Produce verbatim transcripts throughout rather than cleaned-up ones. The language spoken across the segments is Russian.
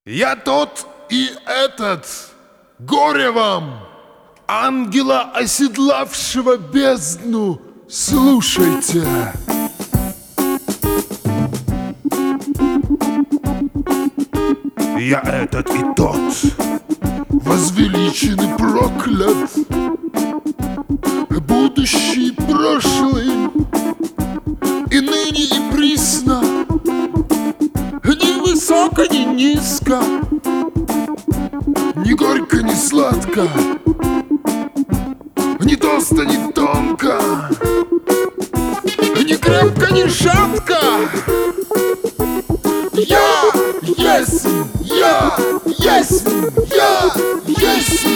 Я тот и этот, горе вам, ангела, оседлавшего бездну, слушайте. Я этот и тот, возвеличен и проклят, будущий, прошлый, и ныне, и присно, ни высоко, ни низко, ни горько, ни сладко, ни толсто, ни тонко, ни крепко, ни шатко. Я есть, я есть, я есть.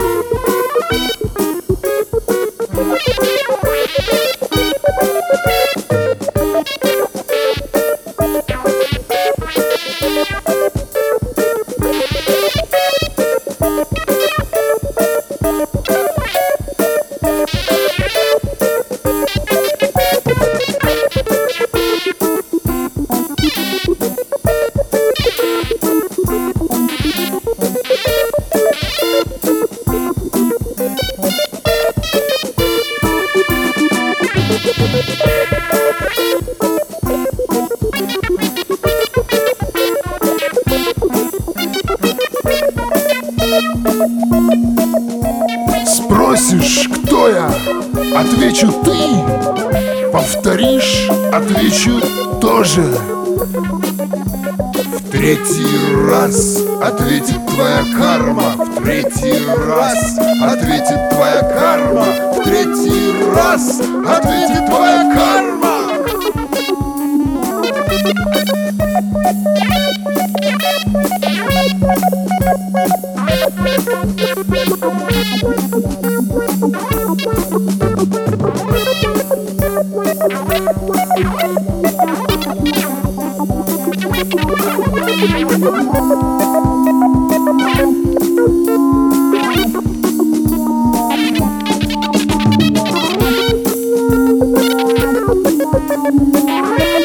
Спросишь, кто я? Отвечу ты. Повторишь? Отвечу тоже. В третий раз ответит твоя карма. В третий раз ответит твоя карма. В третий раз ответит твоя карма. Thank you.